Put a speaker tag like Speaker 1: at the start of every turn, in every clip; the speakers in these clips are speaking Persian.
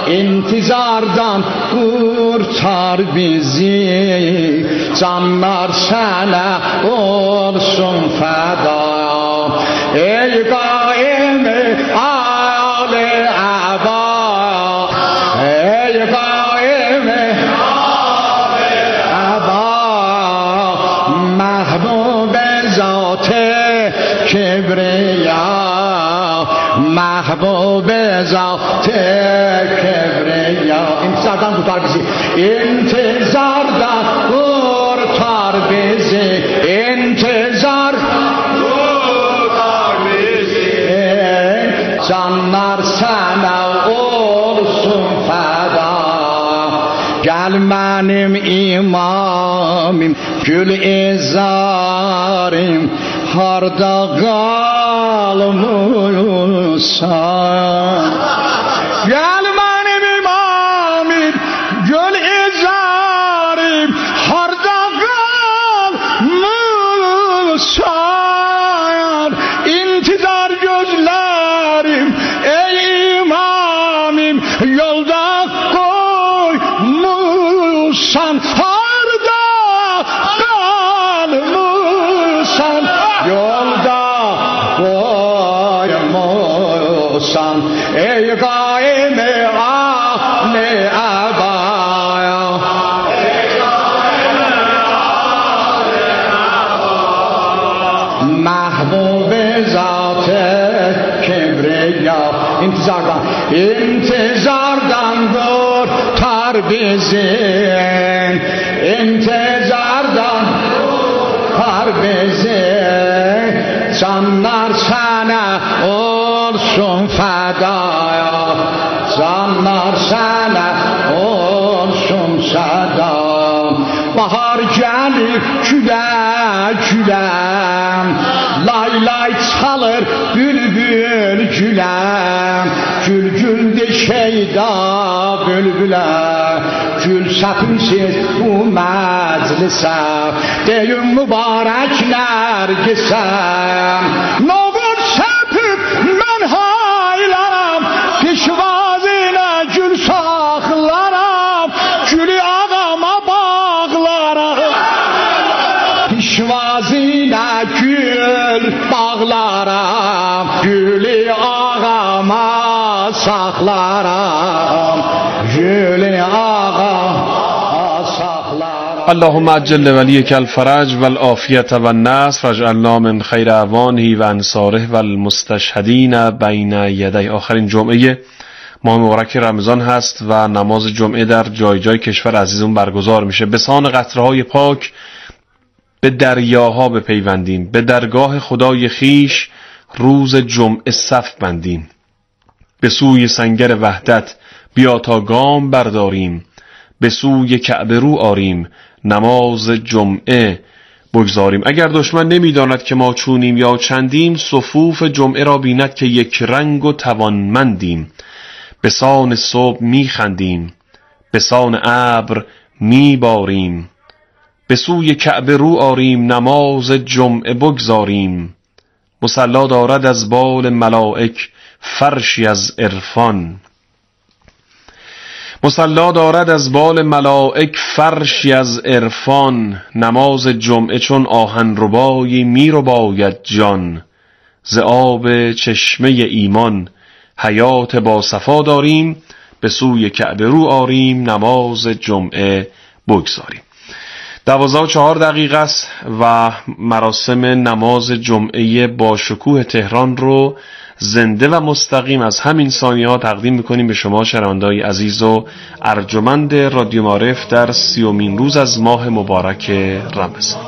Speaker 1: intizardan kurtar bizi, canlar sana olsun feda. Ey kaim-i âl-i aba, ey kaim-i âl-i aba, mahbub-i zat-ı kibriya, mahbub-i zat-ı kibriya. İntizardan kurtar bizi, intizardan kurtar bizi, intizar canlar sana olsun feda. Gel benim imamim, gül izzarim, harda kalmışsan. Gel benim imamim, gül izzarim, harda kalmışsan. İntizar gözlerim, ey imamim, yolda koymuşsan, harda kalmışsan, yolda koymuşsan. Ey kaim-i âl-i aba, mahbub-i zat-ı kibriya. İntizardan, intizardan kurtar bizi, intizardan kurtar bizi, canlar sana olsun feda, canlar sana olsun feda. Bahar gelir güle güle, lay lay çalır bülbül güle, gül gül de şeyda bülbüle, gül sapınsiz bu meclise, deyin mübarekler gitsem. Ne olur sepip men haylaram, pişvazine gül saklaram, gülü ağama bağlaram, pişvazine gül bağlaram, gülü ağama saklaram, gülü ağama saklaram.
Speaker 2: اللهم عجل لوليك الفرج والعافية والنصر واجعلنا من خیر اعوانه و انصاره و المستشهدین بین یدی. آخرین جمعه ماه مبارک رمضان هست و نماز جمعه در جای جای کشور عزیزمون برگزار میشه. به سان قطره‌های پاک به دریاها بپیوندیم، به درگاه خدای خیش روز جمعه صف بندیم، به سوی سنگر وحدت بیا تا گام برداریم، به سوی کعبه رو آریم، نماز جمعه بگذاریم. اگر دشمن نمیداند که ما چونیم یا چندیم، صفوف جمعه را بیند که یک رنگ و توانمندیم. به سان صبح میخندیم، به سان ابر میباریم، به سوی کعبه رو آریم، نماز جمعه بگذاریم. مصلا دارد از بال ملائک فرشی از عرفان، مصلا دارد از بال ملائک فرشی از عرفان. نماز جمعه چون آهن ربایی می رباید جان، ز آب چشمه ایمان حیات با صفا داریم، به سوی کعبه رو آریم، نماز جمعه بگذاریم. 12:04 است و مراسم نماز جمعه با شکوه تهران رو زنده و مستقیم از همین ثانیه‌ها تقدیم می‌کنیم به شما شنونده‌های عزیز و ارجمند رادیو معارف در 30مین روز از ماه مبارک رمضان.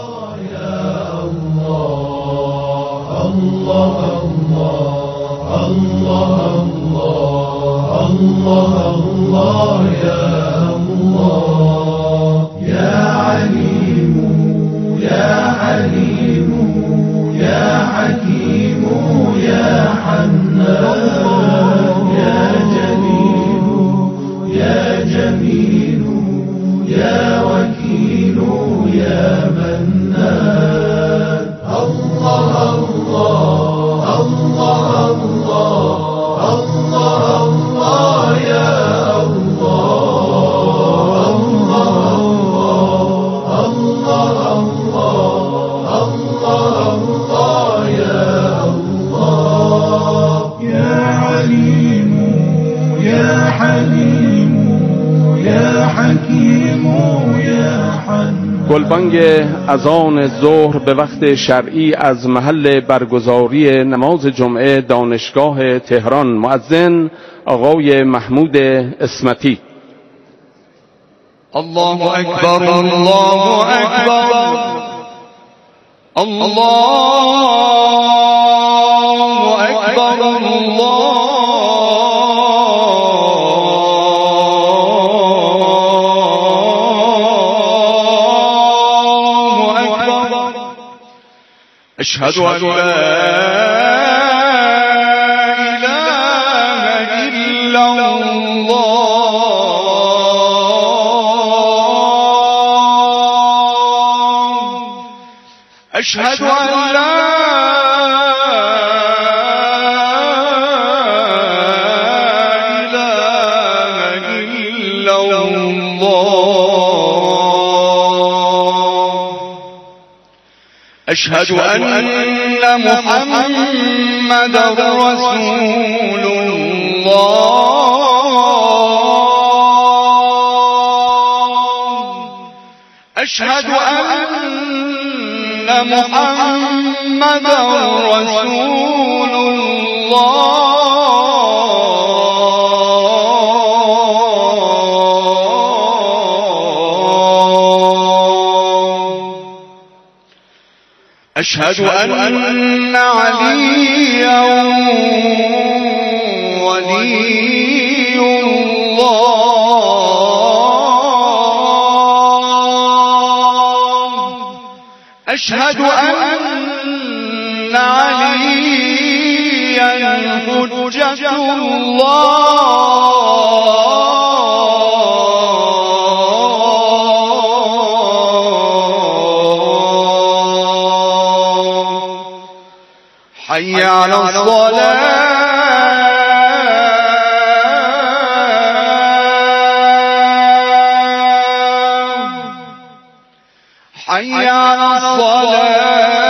Speaker 3: Allah يا حليم يا حكيم يا حنان.
Speaker 4: گلبانگ اذان ظهر به وقت شرعی از محل برگزاری نماز جمعه دانشگاه تهران. مؤذن آقای محمود اسمتی.
Speaker 1: الله اکبر الله اکبر الله اکبر الله اکبر. اشهد ان لا اله الا الله أشهد أن لا إله إلا الله. أشهد أن محمدا رسول الله. أشهد أن محمدا رسول الله. أشهد أن عليا ولي الله. أشهد أن عليا حجة الله. حي على الصلاة. حي على الصلاة.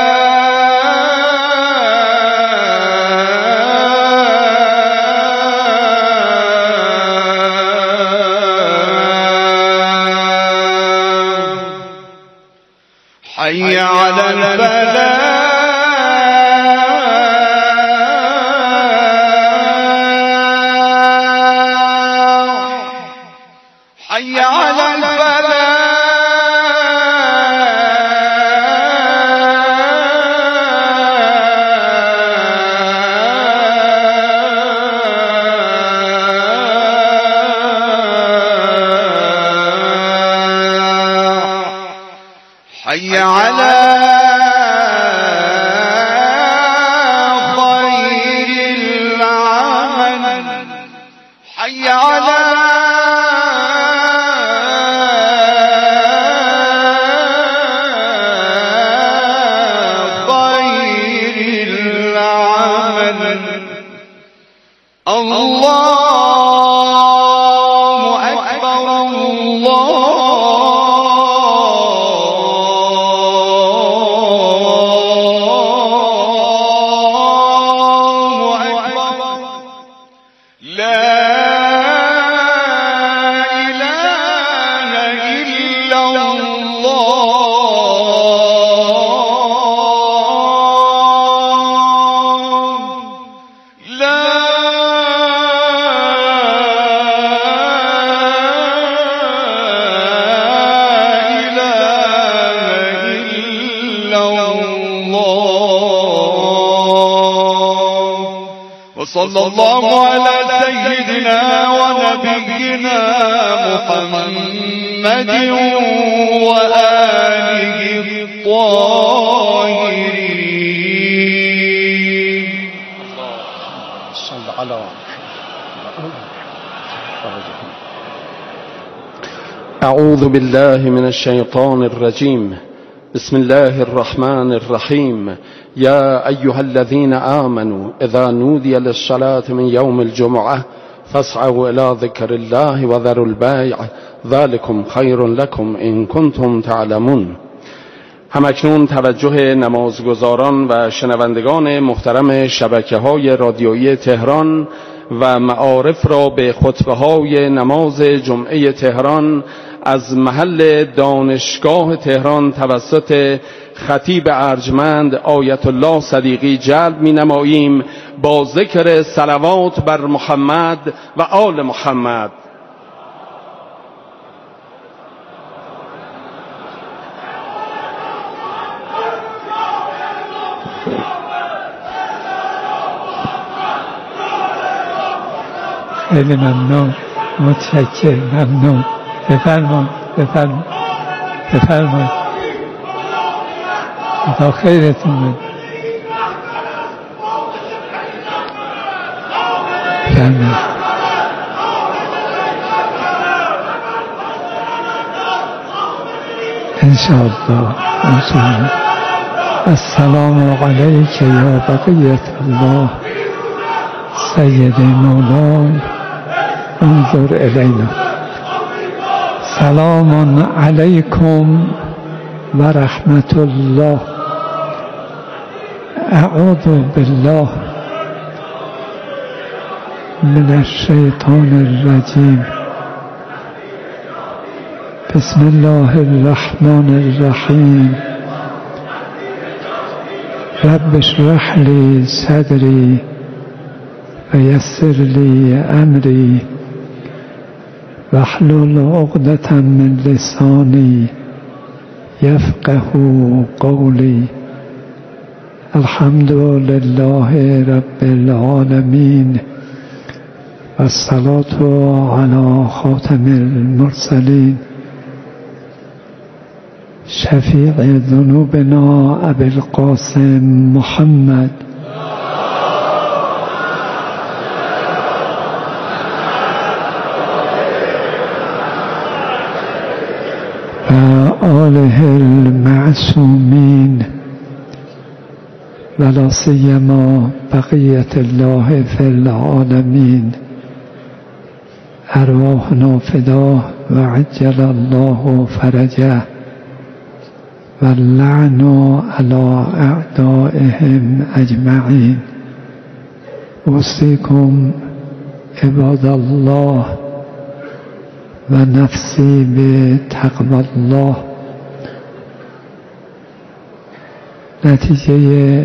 Speaker 1: حي على الفلاح. حي على الفلاح. حي على خير العمل. حي على خير العمل. الله أكبر الله وصلى الله على سيدنا ونبينا محمد وآله الطاهرين.
Speaker 4: صل على أعوذ بالله من الشيطان الرجيم. بسم الله الرحمن الرحيم. يا أيها الذين آمنوا إذا نودي للصلاة من يوم الجمعة فاسعوا إلى ذكر الله وذروا البيع ذلكم خير لكم إن كنتم تعلمون. همکنون توجه نمازگزاران و شنوندگان محترم شبکه‌های رادیویی تهران و معارف را به خطبه‌های نماز جمعه تهران از محل دانشگاه تهران توسط خطیب ارجمند آیت الله صدیقی جلب می‌نماییم با ذکر صلوات بر محمد و آل محمد.
Speaker 3: خیلی ممنون، متشکرم، ممنون. بفرمایید خدا خیرتون بده. انشاءالله. السلام علیک یا بقیت الله سید مولای انظر الینا. سلام علیکم و رحمت الله. اعوذ بالله من الشیطان الرجیم. بسم الله الرحمن الرحیم. رب اشرح لی صدری و یسر لی امری واحلل عقدة من لسانی یفقهوا قولی. الحمد لله رب العالمین و الصلاة علی خاتم المرسلین شفیع ذنوبنا ابی القاسم محمد و آله المعصومین ولا سیما بقیت الله فی العالمین. ارواحنا فداه و عجل الله فرجه و اللعن علی اعدائهم اجمعین. اوصیکم عباد الله و نفسی به تقوی الله. نتیجه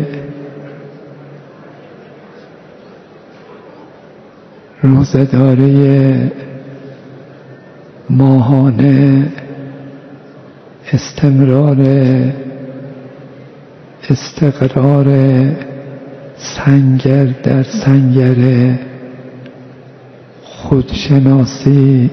Speaker 3: روزه‌داری ماهانه، استقرار سنگر در سنگر خودشناسی،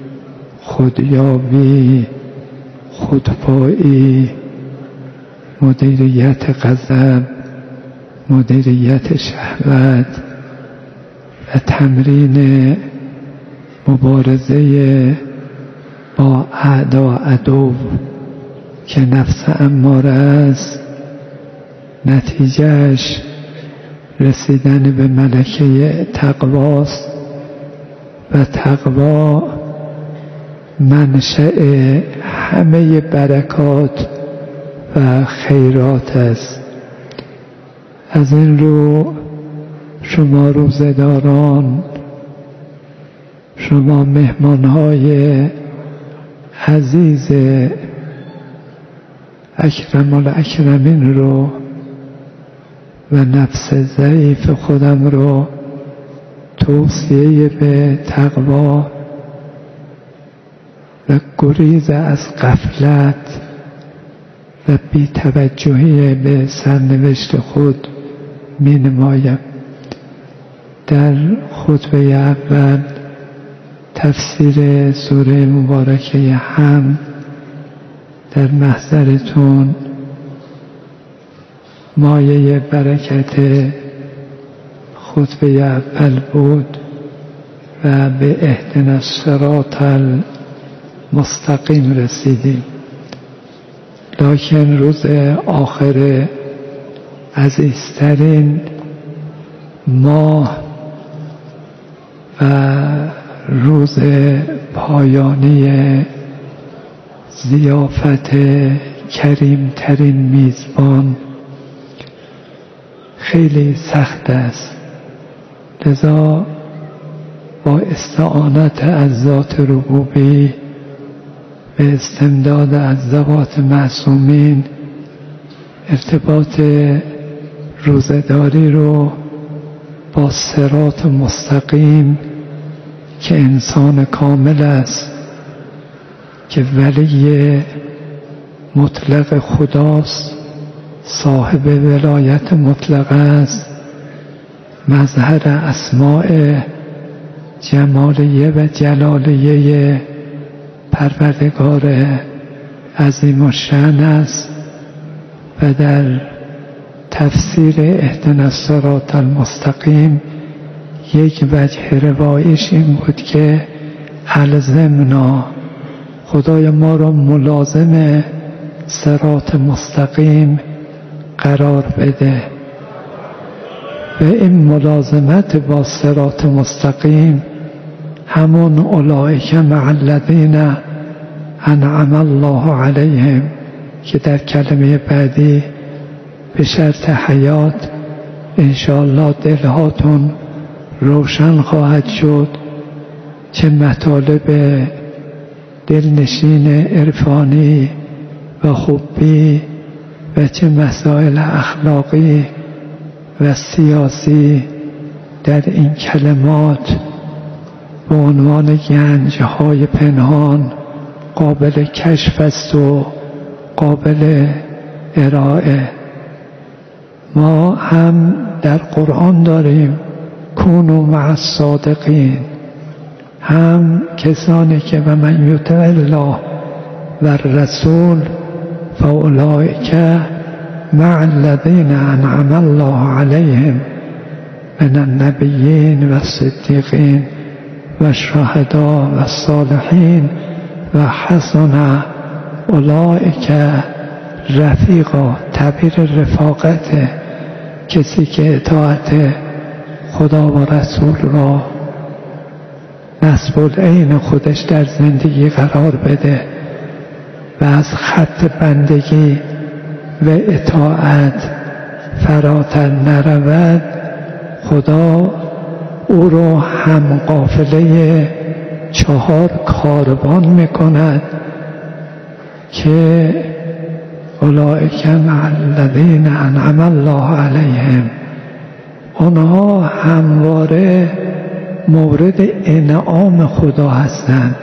Speaker 3: خودیابی، خودپایی، مدیریت غضب، مدیریت شهوت و تمرین مبارزه با اعدا عدو که نفس اماره است، نتیجهش رسیدن به ملکه تقواست و تقوا منشأ همه برکات و خیرات است. از این رو شما روزه‌داران، شما مهمانهای عزیز اکرم الاکرمین رو و نفس ضعیف خودم رو توصیه به تقوا و گریز از غفلت و بی‌توجهی به سرنوشت خود می نمایم. در خطبه اول تفسیر سوره مبارکه حمد در محضرتون مایه برکت خطبه اول بود و به اهدنا الصراط المستقیم رسیدیم. لکن روز آخر عزیزترین ماه و روز پایانی ضیافت کریمترین میزبان خیلی سخت است. لذا با استعانت از ذات ربوبی به استمداد از ذوات معصومین ارتباط روزه‌داری رو با صراط مستقیم که انسان کامل است، که ولی مطلق خداست، صاحب ولایت مطلق است، مظهر اسماء جمالیه و جلالیه پروردگار عظیم الشأن است. و در تفسیر اهدنا الصراط المستقیم یک وجه روایش این بود که الزمنا، خدای ما را ملازم صراط مستقیم قرار بده. و این ملازمت با صراط مستقیم همون اولئک مع الذین انعم الله علیهم که در کلمه بعدی به شرط حیات انشاءالله دلهاتون روشن خواهد شد چه مطالب دلنشین عرفانی و خوبی و چه مسائل اخلاقی و سیاسی در این کلمات به عنوان گنج‌های پنهان قابل کشف است و قابل ارائه. ما هم در قرآن داریم کونوا مع الصادقین، هم کسانی که و من یطع الله و الرسول فاولئک مع الذین انعم الله علیهم من النبیین و الصدیقین و الشهداء و الصالحین و حسن اولئک رفیقا. تعبیر رفاقت کسی که اطاعت خدا و رسول را نصب العین خودش در زندگی قرار بده و از خط بندگی و اطاعت فراتر نرود، خدا او را هم قافله 4 کاروان میکند که اولئک مع الذین انعم الله علیهم. آنها همواره مورد انعام خدا هستند،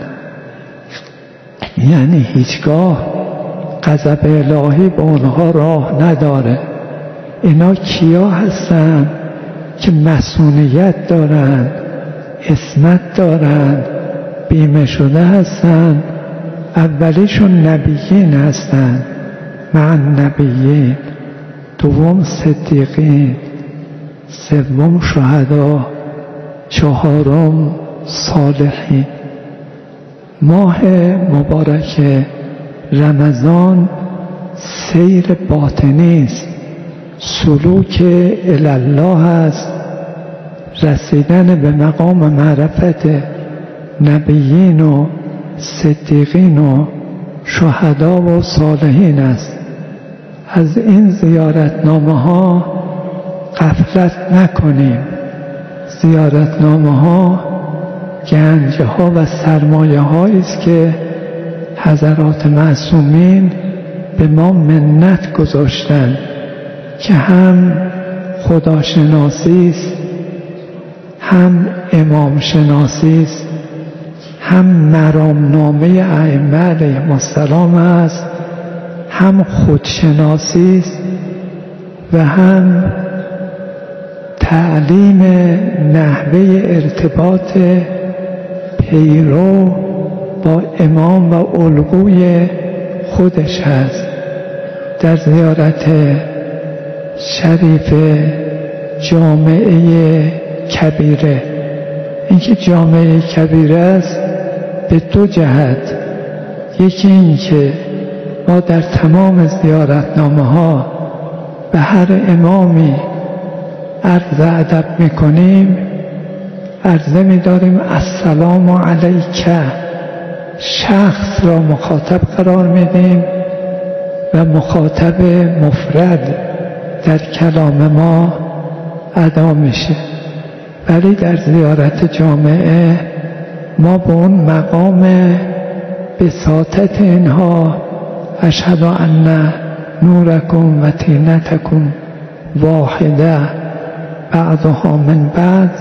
Speaker 3: یعنی هیچگاه غضب الهی به آنها راه نداره. اینا کیا هستند که مسئولیت دارند، عصمت دارند، بیمه شده هستند؟ اولیشون نبیین هستند، مع النبیین، دوم صدیقین، سوم شهدا، 4 صالحین. ماه مبارک رمضان سیر باطنی است، سلوک الله است، رسیدن به مقام معرفت نبیین و صدیقین و شهدا و صالحین است. از این زیارتنامه ها غفلت نکنیم. زیارتنامه ها گنج ها و سرمایه هایی است که حضرات معصومین به ما منت گذاشتند که هم خداشناسی است، هم امام شناسی است، هم مرامنامه ائمه علیهم السلام است، هم خودشناسی است و هم تعلیم نحوه ارتباط پیرو با امام و الگوی خودش هست. در زیارت شریف جامعه کبیره، اینکه جامعه کبیره است به 2 جهت. یکی این که ما در تمام زیارتنامه ها به هر امامی عرض ادب میکنیم، عرضه میداریم السلام علیک، شخص را مخاطب قرار میدیم و مخاطب مفرد در کلام ما ادا میشه. ولی در زیارت جامعه ما به اون مقام بساطت اینها اشهد ان نورکم و طینتکم واحده بعضها من بعض،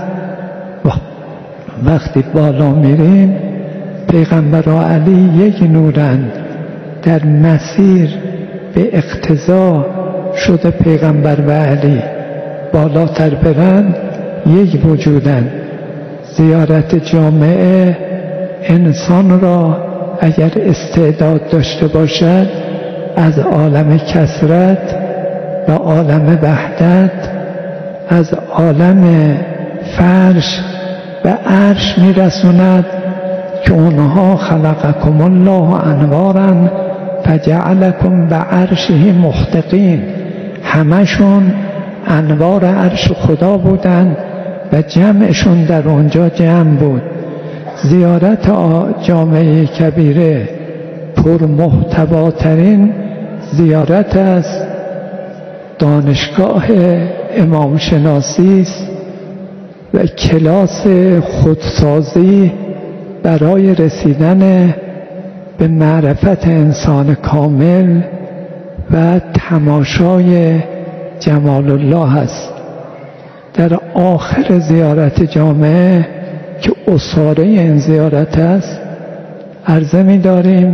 Speaker 3: وقتی بالا میریم پیغمبر و علی یک نورند، در مسیر به اقتضا شده پیغمبر و علی بالاتر برند یک وجودند. زیارت جامعه انسان را اگر استعداد داشته باشد از عالم کثرت و عالم وحدت، از عالم فرش و عرش میرسوند که اونها خلقکم الله انوارا فجعلکم به عرشه محتقین، همشون انوار عرش خدا بودند و جمعشون در اونجا جمع بود. زیارت جامعه کبیره پرمحتواترین زیارت است، دانشگاه امام شناسی است و کلاس خودسازی برای رسیدن به معرفت انسان کامل و تماشای جمال الله است. در آخر زیارت جامعه که اساره این زیارت است عرضه می داریم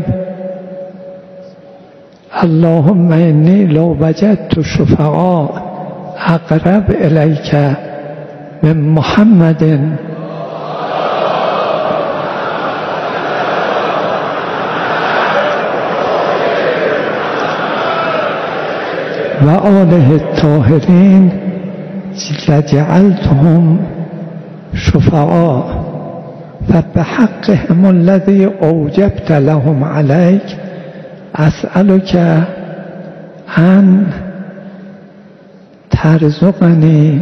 Speaker 3: اللهم انی لو وجدت شفعاء اقرب الیک من محمد و آله الطاهرین لجعلتهم شفعاء فبحقهم الذي اوجبت لهم عليك اسألك ان ترزقنی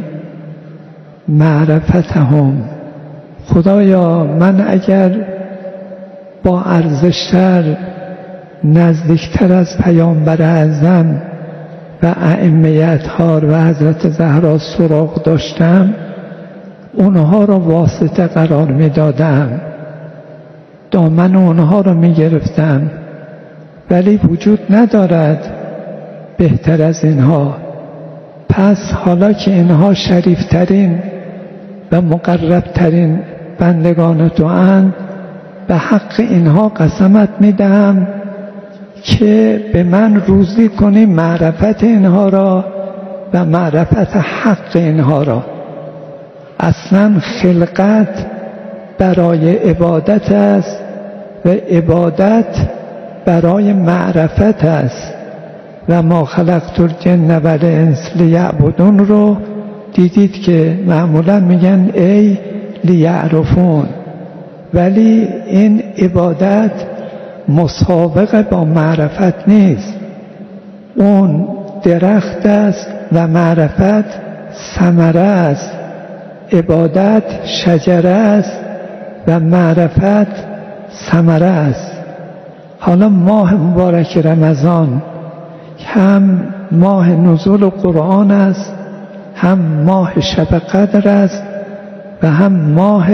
Speaker 3: معرفتهم. خدایا من اگر با ارزشتر نزدیکتر از پیامبر اعظم و ائمه اطهار و حضرت زهرا سراغ داشتم اونها را واسطه قرار می دادم، دامن اونها را می گرفتم، ولی وجود ندارد بهتر از اینها. پس حالا که اینها شریفترین و مقربترین بندگان تو اند، به حق اینها قسمت می دهم که به من روزی کنی معرفت اینها را و معرفت حق اینها را. اصلا خلقت برای عبادت است و عبادت برای معرفت است. و ما خلقت الجن و الانس لیعبدون رو دیدید که معمولا میگن ای لیعرفون، ولی این عبادت مسابقه با معرفت نیست، اون درخت است و معرفت ثمره است. عبادت شجره است و معرفت ثمره است. حالا ماه مبارک رمضان هم ماه نزول قرآن است، هم ماه شب قدر است و هم ماه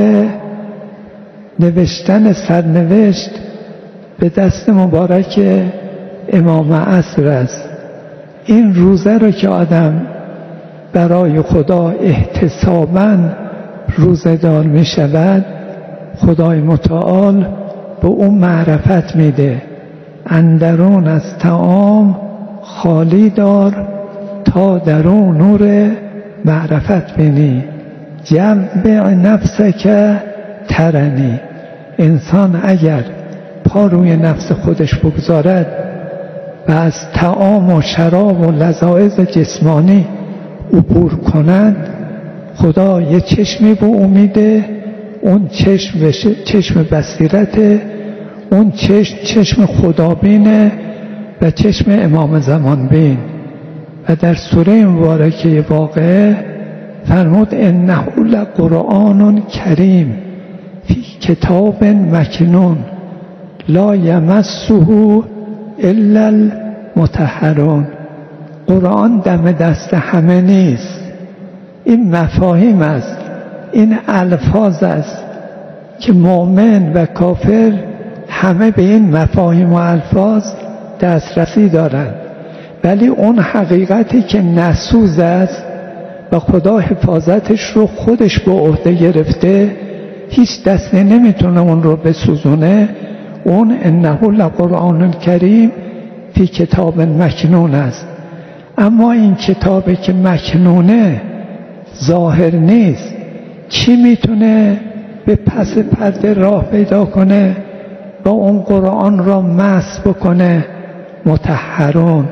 Speaker 3: نوشتن سرنوشت به دست مبارک امام عصر است. این روزه رو که آدم برای خدا احتساباً روزه دار می شود، خدای متعال به اون معرفت میده. اندرون از طعام خالی دار تا درون نور معرفت بینی. جمع نفسک ترنی. انسان اگر پا روی نفس خودش بگذارد و از طعام و شراب و لذایذ جسمانی عبور کند، خدا یه چشمی به او میده، اون چشم بصیرته، اون چشم خدابینه و چشم امام زمان بین. و در سوره مبارکه واقعه فرمود انه لقرآن کریم فی کتاب مکنون لا یمسه الا المطهرون. قرآن دم دست همه نیست، این مفاهیم است. این الفاظ است که مؤمن و کافر همه به این مفاهیم و الفاظ دسترسی دارند، ولی اون حقیقتی که نسوز است و خدا حفاظتش رو خودش به عهده گرفته، هیچ دستی نمیتونه اون رو بسوزونه. اون انه لقرآن کریم فی کتاب مکنون است. اما این کتابی که مکنونه ظاهر نیست، چی میتونه به پس پرده راه پیدا کنه و اون قرآن را مس بکنه؟ مطهرون.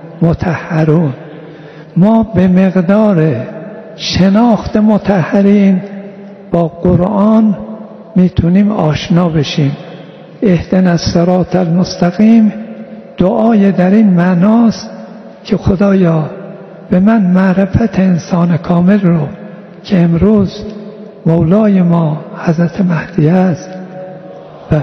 Speaker 3: ما به مقدار شناخت مطهرین با قرآن میتونیم آشنا بشیم. اهدنا الصراط المستقیم دعای در این معناست که خدایا به من معرفت انسان کامل رو که امروز مولای ما حضرت مهدی است و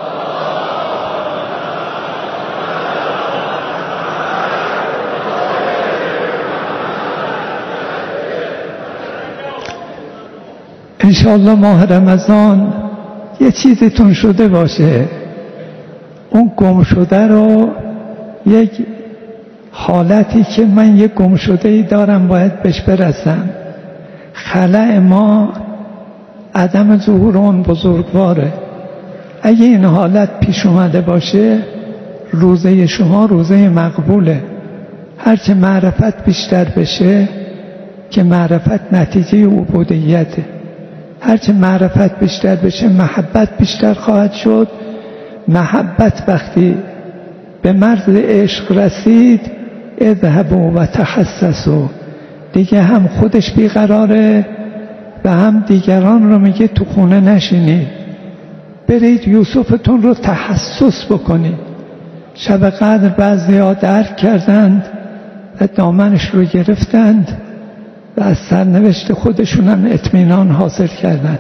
Speaker 3: انشاءالله ماه رمضان یه چیزتون شده باشه، اون گم شده رو، یک حالتی که من یک گم شده ای دارم باید بهش برسم. خلأ ما عدم ظهور اون بزرگواره. اگه این حالت پیش اومده باشه، روزه شما روزه مقبوله. هرچه معرفت بیشتر بشه که معرفت نتیجه عبودیته، هرچه معرفت بیشتر بشه محبت بیشتر خواهد شد. محبت وقتی به مرز عشق رسید، اذهبوا و تحسسوا، دیگه هم خودش بیقراره و هم دیگران رو میگه تو خونه نشینید، برید یوسفتون رو تحسس بکنید. شب قدر بعضی‌ها درک کردند و دامنش رو گرفتند و از سرنوشت خودشون هم اطمینان حاصل کردند.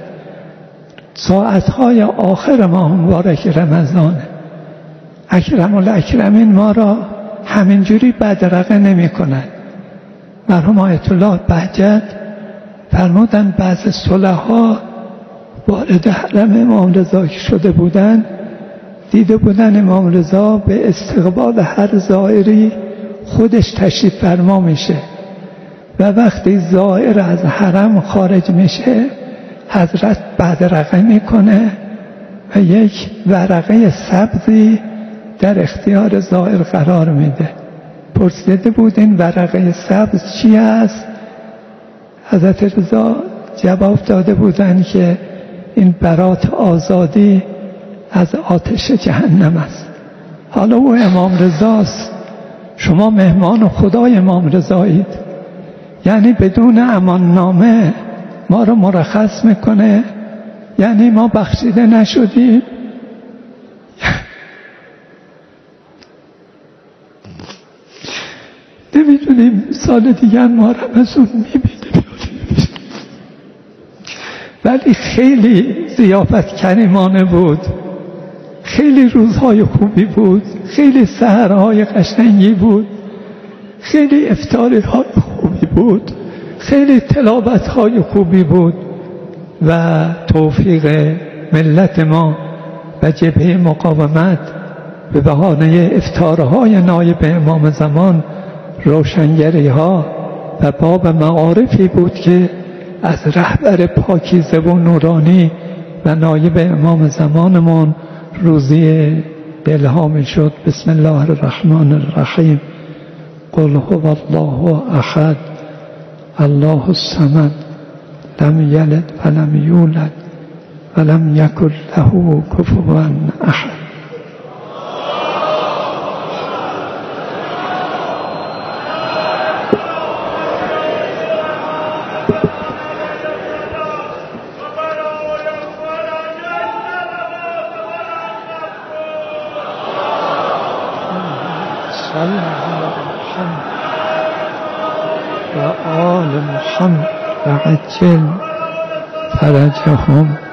Speaker 3: ساعتهای آخر ماه مبارک رمضانه. اکرم الاکرمین ما را همینجوری بدرقه نمی کند. مرحوم آیت الله بهجت فرمودن بعض صلحا وارد حرم امام رضا که شده بودن، دیده بودن امام رضا به استقبال هر زائری خودش تشریف فرما میشه و وقتی زائر از حرم خارج میشه حضرت بدرقه میکنه و یک ورقه سبزی در اختیار زائر قرار میده. پرسیده بود این ورقه سبز چی است؟ حضرت رضا جواب داده بودن که این برات آزادی از آتش جهنم است. حالا او امام رضاست، شما مهمان خدای امام رضایید، یعنی بدون امان نامه ما رو مرخص میکنه، یعنی ما بخشیده نشدیم. نمیدونیم سال دیگر ما رمضان میبینیم، ولی خیلی ضیافت کریمانه بود، خیلی روزهای خوبی بود، خیلی سحرهای قشنگی بود، خیلی افطاریهای خوبی بود، خیلی تلاوتهای خوبی بود و توفیق ملت ما و جبهه مقاومت به بهانه افطارهای نایب امام زمان روشنگری ها و باب معارفی بود که از رهبر پاکیزه و نورانی و نایب امام زمانمون روزی الهام شد. بسم الله الرحمن الرحیم. قل هو الله احد الله الصمد لم یلد ولم یولد ولم یکن له کفوا احد. و آل محمد و عجل فرجهم